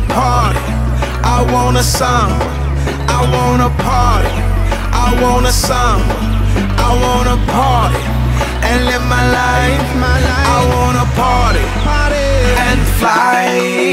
party, I want a samba. I wanna party, I want a samba. I wanna party and live my life. I wanna party and fly.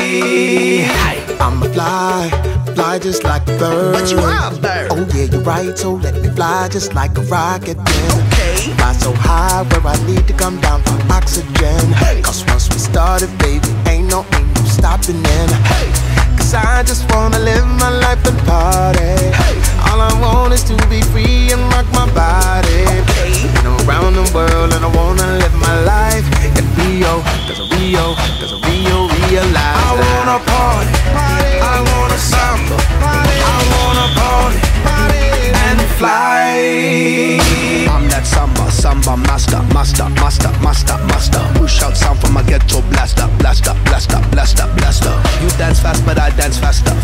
I'ma fly just like a bird. But you are a bird. Oh yeah, you're right, so let me fly just like a rocket then. Okay. Fly so high where I need to come down for oxygen. Cause once we started, baby, ain't no stopping in. Cause I just wanna live my life and party. All I want is to be free and rock my body. And around the world, and I wanna live my life in Rio. Cause Rio realize I wanna party, I wanna samba. I wanna party and fly. I'm that samba master. Push out sound from my ghetto blaster. You dance fast, but I dance faster.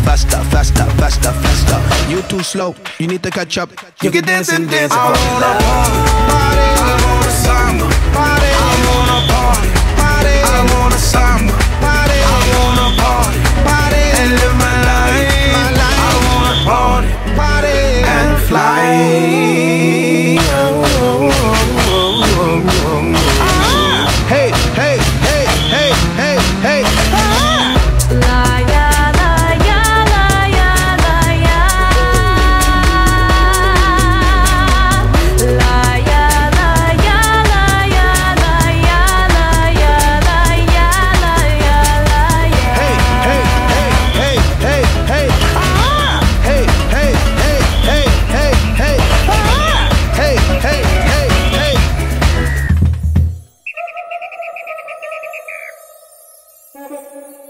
You too slow, you need to catch up. You can dance and dance. I wanna party, I wanna samba. I wanna party, I wanna samba. I wanna party and live my life. I wanna party and fly. Hey. Hey.